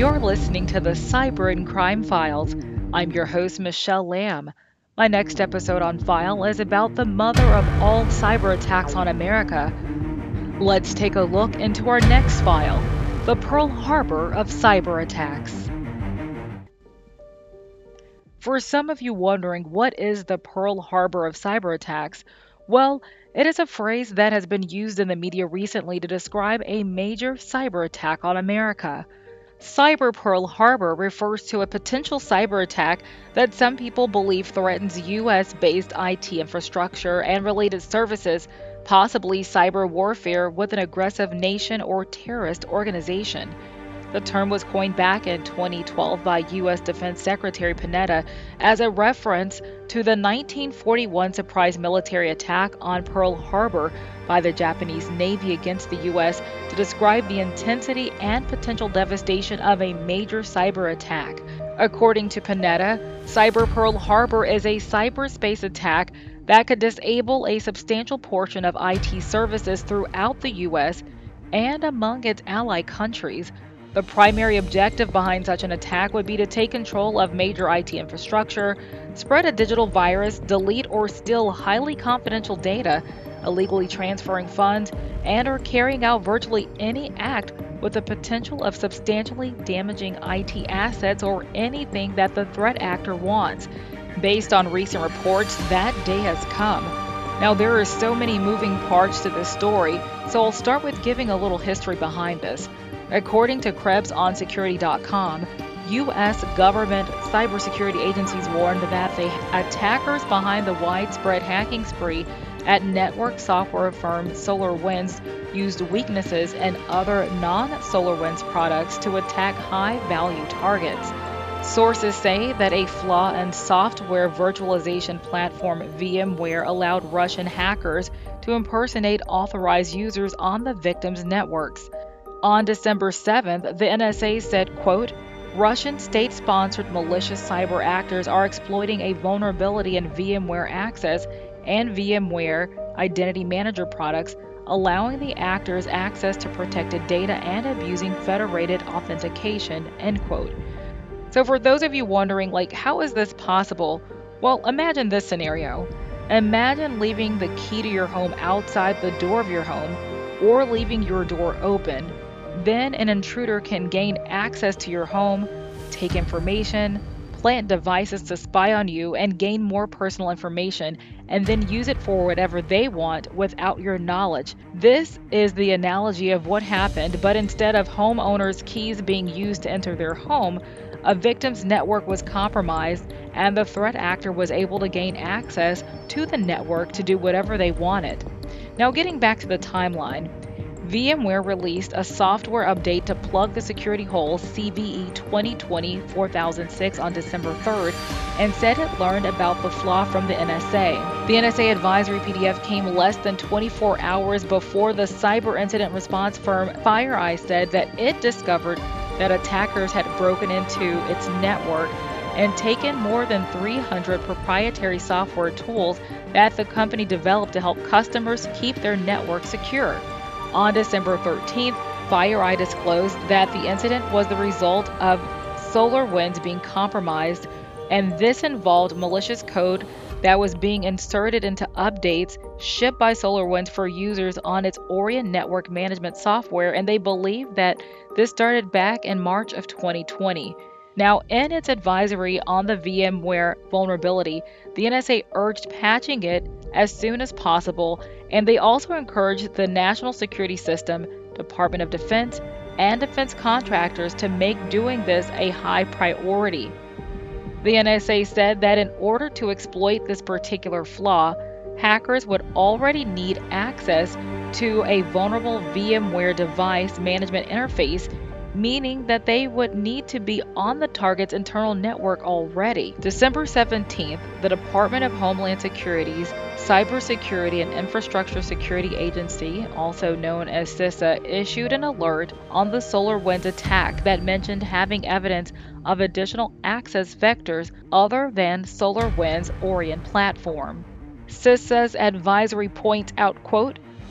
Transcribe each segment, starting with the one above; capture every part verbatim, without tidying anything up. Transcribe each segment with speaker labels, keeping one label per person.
Speaker 1: You're listening to the Cyber and Crime Files. I'm your host, Michelle Lamb. My next episode on File is about the mother of all cyber attacks on America. Let's take a look into our next file, the Pearl Harbor of cyber attacks. For some of you wondering, what is the Pearl Harbor of cyber attacks? Well, it is a phrase that has been used in the media recently to describe a major cyber attack on America. Cyber Pearl Harbor refers to a potential cyber attack that some people believe threatens U S-based I T infrastructure and related services, possibly cyber warfare with an aggressive nation or terrorist organization. The term was coined back in twenty twelve by U S Defense Secretary Panetta as a reference to the nineteen forty-one surprise military attack on Pearl Harbor by the Japanese Navy against the U S to describe the intensity and potential devastation of a major cyber attack. According to Panetta, Cyber Pearl Harbor is a cyberspace attack that could disable a substantial portion of I T services throughout the U S and among its ally countries. The primary objective behind such an attack would be to take control of major I T infrastructure, spread a digital virus, delete or steal highly confidential data, illegally transferring funds, and or carrying out virtually any act with the potential of substantially damaging I T assets or anything that the threat actor wants. Based on recent reports, that day has come. Now, there are so many moving parts to this story, so I'll start with giving a little history behind this. According to Krebs on Security dot com, U S government cybersecurity agencies warned that the attackers behind the widespread hacking spree at network software firm SolarWinds used weaknesses in other non-SolarWinds products to attack high-value targets. Sources say that a flaw in software virtualization platform VMware allowed Russian hackers to impersonate authorized users on the victims' networks. On December seventh, the N S A said, quote, Russian state-sponsored malicious cyber actors are exploiting a vulnerability in VMware Access and VMware Identity Manager products, allowing the actors access to protected data and abusing federated authentication, end quote. So for those of you wondering, like, how is this possible? Well, imagine this scenario. Imagine leaving the key to your home outside the door of your home or leaving your door open. Then an intruder can gain access to your home, take information, plant devices to spy on you, and gain more personal information, and then use it for whatever they want without your knowledge. This is the analogy of what happened, but instead of homeowners' keys being used to enter their home, a victim's network was compromised, and the threat actor was able to gain access to the network to do whatever they wanted. Now, getting back to the timeline, VMware released a software update to plug the security hole C V E twenty twenty dash four thousand six on December third and said it learned about the flaw from the N S A. The N S A advisory P D F came less than twenty-four hours before the cyber incident response firm FireEye said that it discovered that attackers had broken into its network and taken more than three hundred proprietary software tools that the company developed to help customers keep their network secure. On December thirteenth, FireEye disclosed that the incident was the result of SolarWinds being compromised, and this involved malicious code that was being inserted into updates shipped by SolarWinds for users on its Orion network management software, and they believe that this started back in March of twenty twenty. Now, in its advisory on the VMware vulnerability, the N S A urged patching it as soon as possible, and they also encouraged the National Security System, Department of Defense, and defense contractors to make doing this a high priority. The N S A said that in order to exploit this particular flaw, hackers would already need access to a vulnerable VMware device management interface, meaning that they would need to be on the target's internal network already. December seventeenth, the Department of Homeland Security's Cybersecurity and Infrastructure Security Agency, also known as CISA, issued an alert on the SolarWinds attack that mentioned having evidence of additional access vectors other than SolarWinds' Orion platform. CISA's advisory points out, quote,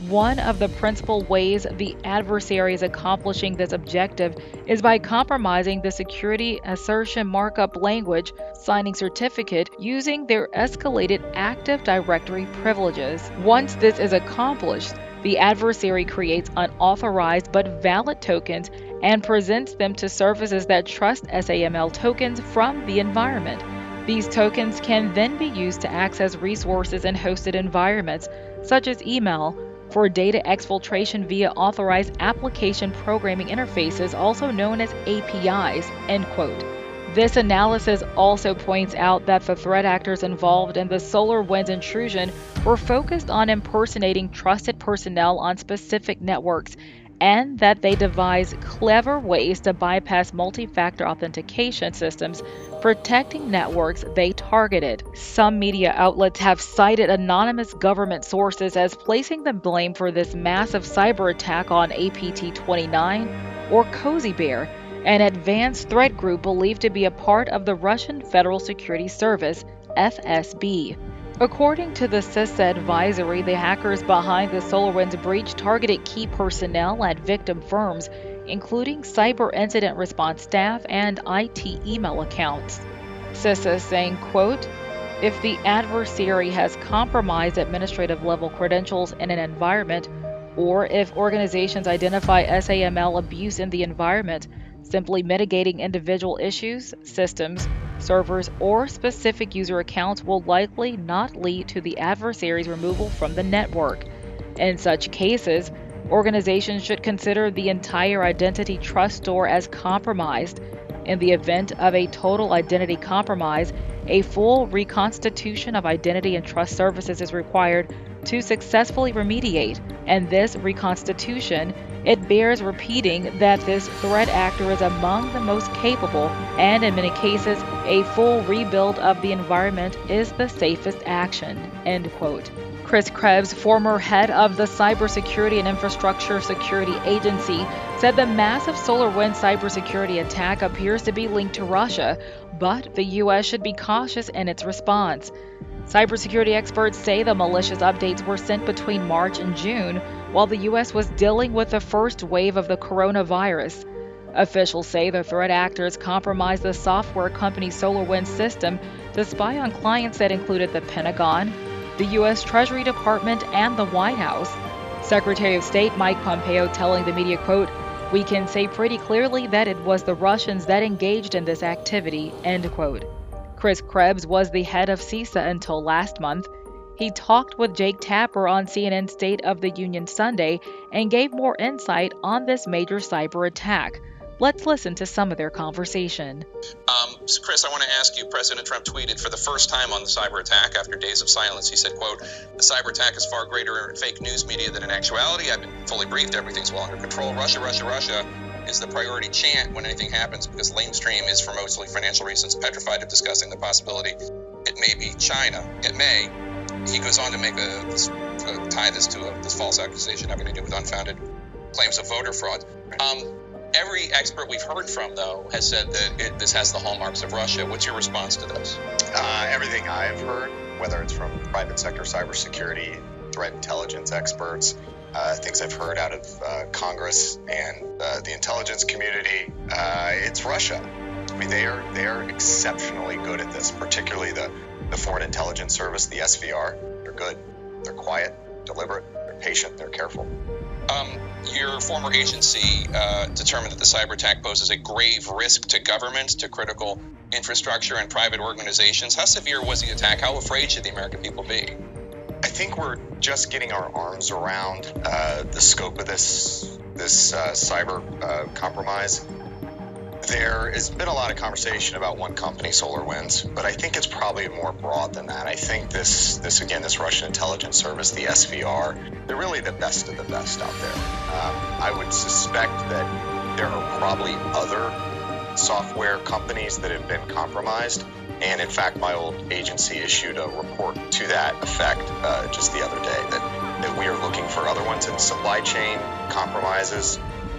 Speaker 1: One of the principal ways the adversary is accomplishing this objective is by compromising the security assertion markup language signing certificate using their escalated Active Directory privileges. Once this is accomplished, the adversary creates unauthorized but valid tokens and presents them to services that trust SAML tokens from the environment. These tokens can then be used to access resources in hosted environments, such as email, for data exfiltration via authorized application programming interfaces, also known as A P Is, end quote. This analysis also points out that the threat actors involved in the SolarWinds intrusion were focused on impersonating trusted personnel on specific networks, and that they devised clever ways to bypass multi-factor authentication systems, protecting networks they targeted. Some media outlets have cited anonymous government sources as placing the blame for this massive cyber attack on A P T twenty-nine or Cozy Bear, an advanced threat group believed to be a part of the Russian Federal Security Service, F S B. According to the CISA advisory, the hackers behind the SolarWinds breach targeted key personnel at victim firms, including cyber incident response staff and I T email accounts. CISA is saying, quote, if the adversary has compromised administrative level credentials in an environment, or if organizations identify SAML abuse in the environment, simply mitigating individual issues, systems, servers, or specific user accounts will likely not lead to the adversary's removal from the network. In such cases, organizations should consider the entire identity trust store as compromised. In the event of a total identity compromise, a full reconstitution of identity and trust services is required to successfully remediate, and this reconstitution, it bears repeating that this threat actor is among the most capable, and in many cases, a full rebuild of the environment is the safest action, end quote. Chris Krebs, former head of the Cybersecurity and Infrastructure Security Agency, said the massive SolarWinds cybersecurity attack appears to be linked to Russia, but the U S should be cautious in its response. Cybersecurity experts say the malicious updates were sent between March and June, while the U S was dealing with the first wave of the coronavirus. Officials say the threat actors compromised the software company SolarWinds system to spy on clients that included the Pentagon, the U S Treasury Department, and the White House. Secretary of State Mike Pompeo telling the media, quote, we can say pretty clearly that it was the Russians that engaged in this activity, end quote. Chris Krebs was the head of CISA until last month. He talked with Jake Tapper on C N N State of the Union Sunday and gave more insight on this major cyber attack. Let's listen to some of their conversation.
Speaker 2: Um, so Chris, I want to ask you, President Trump tweeted for the first time on the cyber attack after days of silence. He said, quote, the cyber attack is far greater in fake news media than in actuality. I've been fully briefed. Everything's well under control. Russia, Russia, Russia is the priority chant when anything happens because Lamestream is, for mostly financial reasons, petrified of discussing the possibility it may be China. It may. He goes on to make a, this, uh, tie this to a, this false accusation having to do with unfounded claims of voter fraud. Um, every expert we've heard from, though, has said that it, this has the hallmarks of Russia. What's your response to this?
Speaker 3: Uh, everything I've heard, whether it's from private sector cybersecurity, threat intelligence experts, uh, things I've heard out of uh, Congress and uh, the intelligence community, uh, it's Russia. I mean, they are they are exceptionally good at this, particularly the, the Foreign Intelligence Service, the S V R. They're good. They're quiet, deliberate, they're patient, they're careful.
Speaker 2: Um, your former agency uh, determined that the cyber attack poses a grave risk to government, to critical infrastructure, and private organizations. How severe was the attack? How afraid should the American people be?
Speaker 3: I think we're just getting our arms around uh, the scope of this this uh, cyber uh, compromise. There has been a lot of conversation about one company, SolarWinds, but I think it's probably more broad than that. I think this, this again, this Russian intelligence service, the S V R, they're really the best of the best out there. Um, I would suspect that there are probably other software companies that have been compromised. And in fact, my old agency issued a report to that effect uh, just the other day that, that we are looking for other ones in supply chain compromises.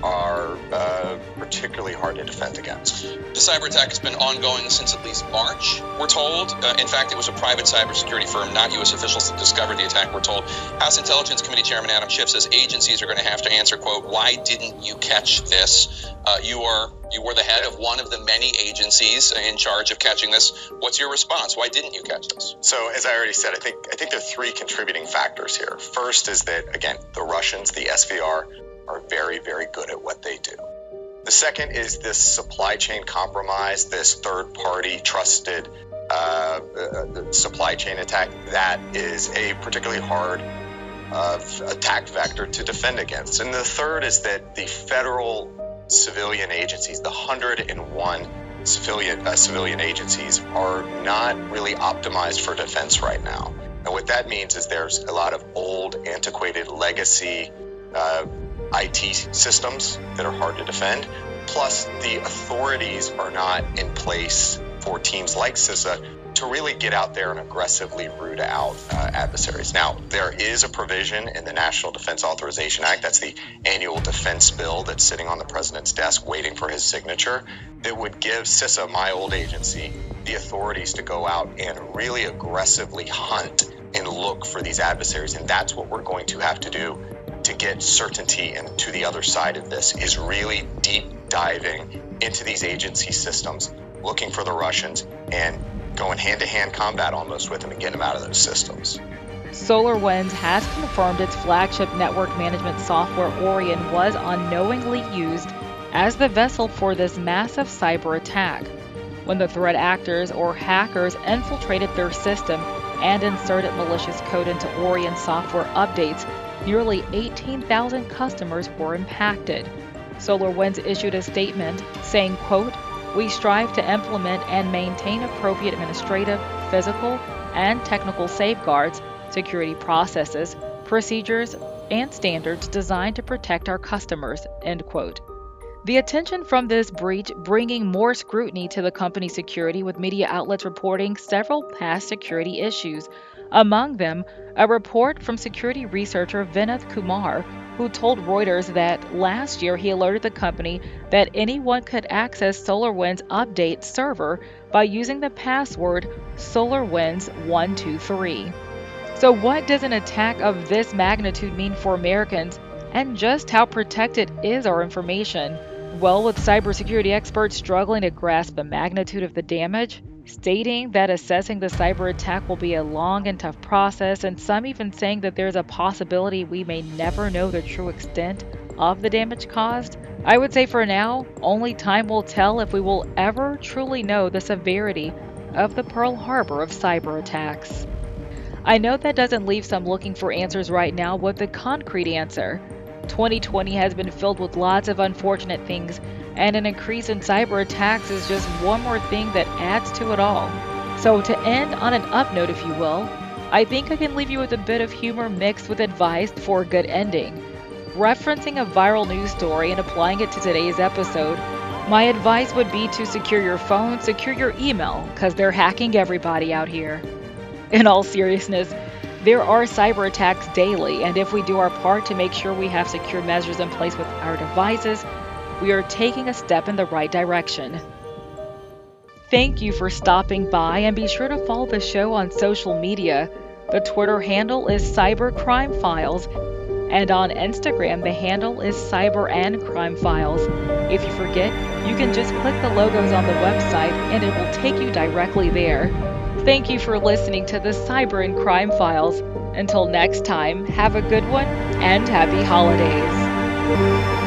Speaker 3: are uh, particularly hard to defend against.
Speaker 2: The cyber attack has been ongoing since at least March, we're told. Uh, in fact, it was a private cybersecurity firm, not U S officials, that discovered the attack, we're told. House Intelligence Committee Chairman Adam Schiff says agencies are going to have to answer, quote, why didn't you catch this? Uh, you are you were the head of one of the many agencies in charge of catching this. What's your response? Why didn't you catch this?
Speaker 3: So, as I already said, I think I think there are three contributing factors here. First is that, again, the Russians, the S V R, are very, very good at what they do. The second is this supply chain compromise, this third-party trusted uh, uh, supply chain attack. That is a particularly hard uh, attack vector to defend against. And the third is that the federal civilian agencies, the one hundred one civilian uh, civilian agencies, are not really optimized for defense right now. And what that means is there's a lot of old, antiquated legacy uh, I T systems that are hard to defend. Plus, the authorities are not in place for teams like CISA to really get out there and aggressively root out uh, adversaries. Now, there is a provision in the National Defense Authorization Act, that's the annual defense bill that's sitting on the president's desk waiting for his signature, that would give CISA, my old agency, the authorities to go out and really aggressively hunt and look for these adversaries. And that's what we're going to have to do to get certainty and to the other side of this, is really deep diving into these agency systems, looking for the Russians and going hand-to-hand combat almost with them and getting them out of those systems.
Speaker 1: SolarWinds has confirmed its flagship network management software Orion was unknowingly used as the vessel for this massive cyber attack. When the threat actors or hackers infiltrated their system and inserted malicious code into Orion software updates, nearly eighteen thousand customers were impacted. SolarWinds issued a statement saying, quote, we strive to implement and maintain appropriate administrative, physical, and technical safeguards, security processes, procedures, and standards designed to protect our customers, end quote. The attention from this breach bringing more scrutiny to the company's security, with media outlets reporting several past security issues. Among them, a report from security researcher Vinith Kumar, who told Reuters that last year he alerted the company that anyone could access SolarWinds update server by using the password SolarWinds one two three. So what does an attack of this magnitude mean for Americans, and just how protected is our information? Well, with cybersecurity experts struggling to grasp the magnitude of the damage, stating that assessing the cyber attack will be a long and tough process, and some even saying that there's a possibility we may never know the true extent of the damage caused, I would say for now, only time will tell if we will ever truly know the severity of the Pearl Harbor of cyber attacks. I know that doesn't leave some looking for answers right now with the concrete answer. twenty twenty has been filled with lots of unfortunate things, and an increase in cyber attacks is just one more thing that adds to it all. So to end on an up note, if you will, I think I can leave you with a bit of humor mixed with advice for a good ending. Referencing a viral news story and applying it to today's episode, my advice would be to secure your phone, secure your email, because they're hacking everybody out here. In all seriousness, there are cyber attacks daily, and if we do our part to make sure we have secure measures in place with our devices, we are taking a step in the right direction. Thank you for stopping by, and be sure to follow the show on social media. The Twitter handle is Cybercrime Files, and on Instagram the handle is Cyber and Crime Files. If you forget, you can just click the logos on the website and it will take you directly there. Thank you for listening to the Cyber and Crime Files. Until next time, have a good one and happy holidays.